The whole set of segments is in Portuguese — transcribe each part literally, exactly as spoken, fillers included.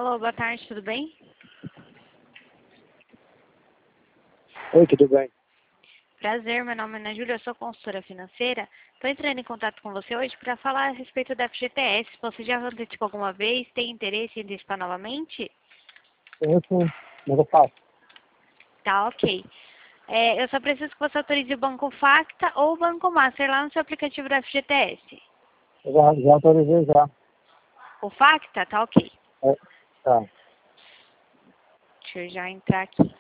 Alô, boa tarde, tudo bem? Oi, tudo bem? Prazer, meu nome é Ana Júlia, eu sou consultora financeira. Estou entrando em contato com você hoje para falar a respeito da F G T S. Você já antecipou alguma vez? Tem interesse em antecipar novamente? Eu sim, mas eu faço. Tá, ok. É, eu só preciso que você autorize o Banco Facta ou o Banco Master lá no seu aplicativo da F G T S. Eu já, já autorizei já. O Facta? Tá, ok. É, tá. Deixa eu já entrar aqui.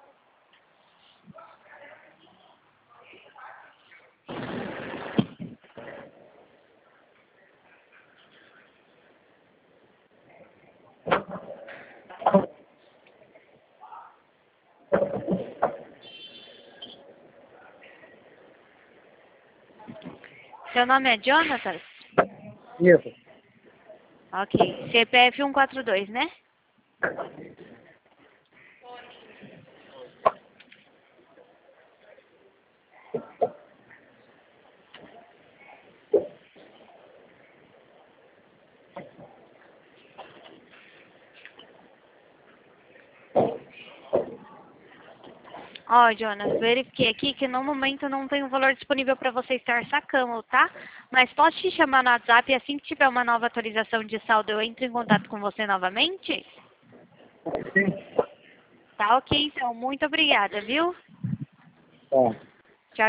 Seu nome é Jonathan? Isso. Ok. C P F cento e quarenta e dois, né? Ó, Jonas, verifiquei aqui que no momento não tem um valor disponível para você estar sacando, tá? Mas posso te chamar no WhatsApp e assim que tiver uma nova atualização de saldo eu entro em contato com você novamente? Sim. Tá ok, então. Muito obrigada, viu? Tá.